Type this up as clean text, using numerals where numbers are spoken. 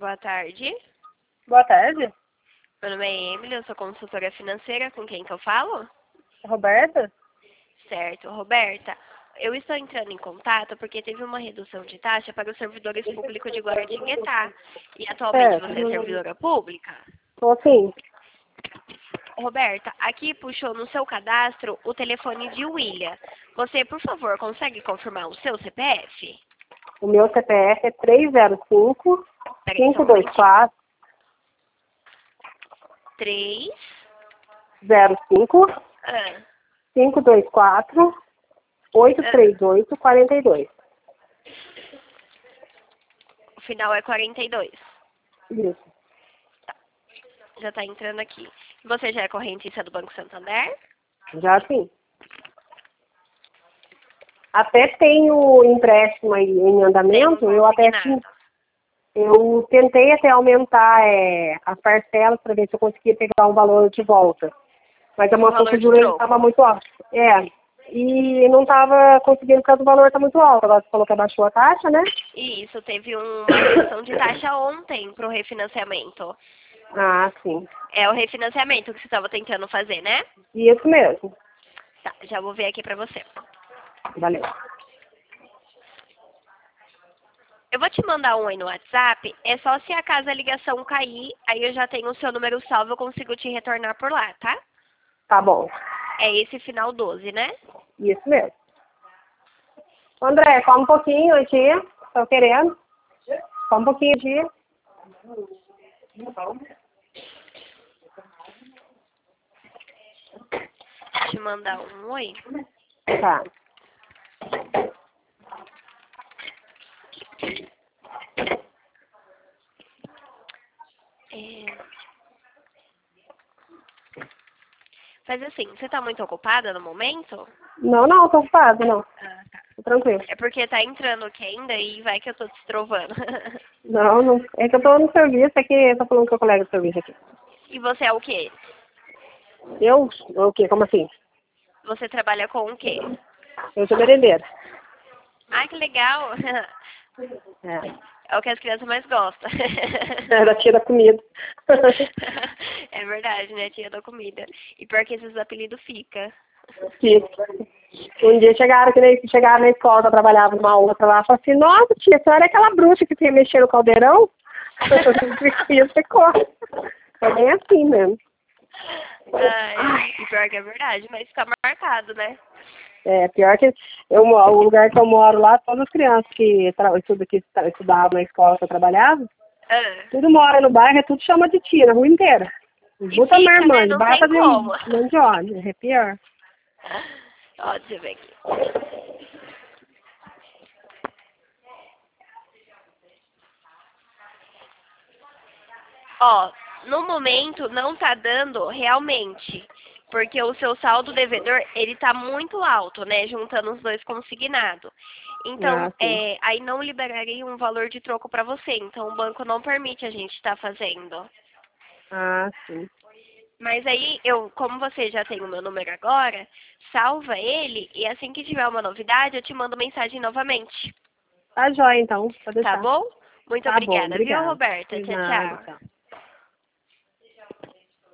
Boa tarde. Boa tarde. Meu nome é Emily, eu sou consultora financeira. Com quem que eu falo? Roberta? Certo. Roberta, eu estou entrando em contato porque teve uma redução de taxa para os servidores públicos de Guaratinguetá. E atualmente Certo. você é servidora pública? Tô sim. Roberta, aqui puxou no seu cadastro o telefone de William. Você, por favor, consegue confirmar o seu CPF? O meu CPF é 305 Peraí, só um momentinho. 524 3. 05 Ah, 524 838 42. o final é 42. Isso. Já está entrando aqui. Você já é correntista do Banco Santander? Já sim. Até tenho empréstimo aí em andamento. Tem um Eu até consignado. eu tentei até aumentar as parcelas para ver se eu conseguia pegar um valor de volta. Mas a Um uma valor de procedura troco. estava muito alta. E não estava conseguindo por causa do valor está muito alto. Agora você falou que abaixou a taxa, né? Isso, teve uma redução de taxa ontem para o refinanciamento. Ah, sim. É o refinanciamento que você estava tentando fazer, né? Isso mesmo. Tá, já vou ver aqui para você. Valeu. Eu vou te mandar um aí no WhatsApp. É só se acaso a ligação cair, aí eu já tenho o seu número salvo, eu consigo te retornar por lá, tá? Tá bom. É esse final 12, né? Isso mesmo. André, come um pouquinho aqui. Tô querendo. Come um pouquinho aqui. Te mandar um oi. Tá. Faz assim, você tá muito ocupada no momento? Não, tô ocupado, não. Ah, tá. Tô tranquilo. É porque tá entrando aqui ainda e vai que eu tô te trovando. Não. É que eu tô no serviço aqui. Eu tô falando com o colega do serviço aqui. E você é o quê? Eu? O quê? Como assim? Você trabalha com o quê? Eu sou merendeira. Ai, que legal! É. É o que as crianças mais gostam. É da tia da comida. É verdade, né? Tia da comida. E pior que esses apelidos fica. Isso. Um dia chegaram na escola, eu trabalhava numa outra lá, falaram assim, nossa tia, a senhora é aquela bruxa que tem mexer no caldeirão? Isso ficou. É bem assim mesmo. Ai, e pior que é verdade, mas fica marcado, né? É, pior que o lugar que eu moro lá, todas as crianças que estudavam na escola que eu trabalhava, Ah, tudo mora no bairro, tudo chama de tia, na rua inteira. e Bota minha fica, né? irmã, de Não bairro tem fazer como. mão de óleo, é pior. Ó, deixa eu ver aqui. Ó, no momento não tá dando realmente, porque o seu saldo devedor, ele tá muito alto, né, juntando os dois consignados. Então, Ah, sim. aí não liberaria um valor de troco para você, então o banco não permite a gente estar fazendo. Ah, sim. Mas aí, como você já tem o meu número agora, salva ele e assim que tiver uma novidade, eu te mando mensagem novamente. Tá jóia, então. Pode Tá deixar. bom? Muito Tá bom, obrigada, viu, obrigada. Roberta? De Tchau, nada, tchau. tchau.